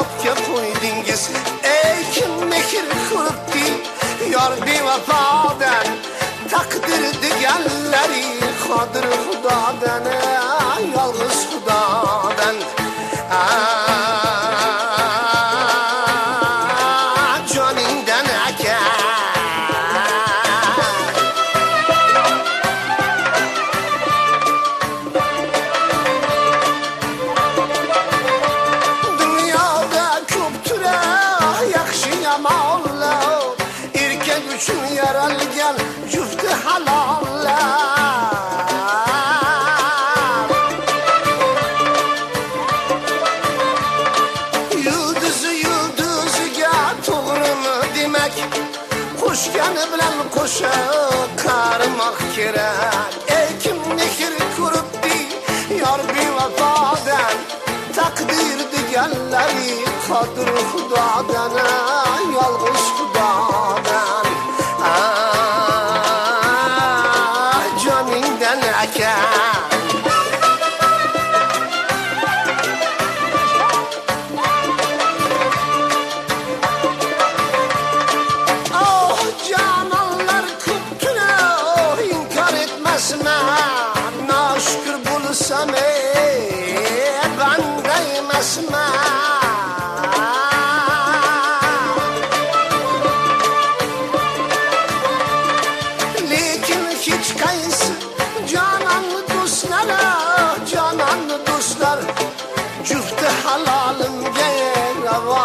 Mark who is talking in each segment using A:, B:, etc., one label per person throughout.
A: o'tga qo'ydingiz. Ey kim mehr qilibdi yor bevafodan, taqdir deganlari qodir Xudodan, yolg'iz Xudodan. Joningdan aka dunyoda ko'pdir yaxshi yomonlar, erkak uchun yaralgan jufti halollar. Yulduziga to'g'rimi demak, qo'shgani bilan qo'shib qarimoq kerak. Ey kim mehr ko'ribdi yor bevafodan, taqdir deganlari qodir Xudodan, yolg'iz Xudodan. Joningdan aka noshukr bo'lsam banda emasman. Lekin hech qaysi jononli do'stlar jufti halolimga ravo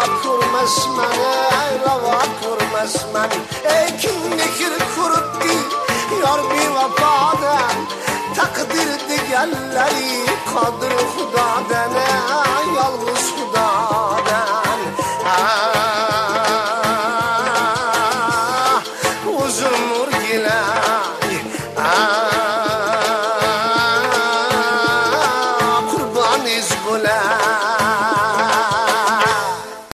A: ko'rmasman. Ey kim mehr ko'ribdi yor bevafodan, taqdir deganlari qodir Xudodan, yolg'iz Xudo.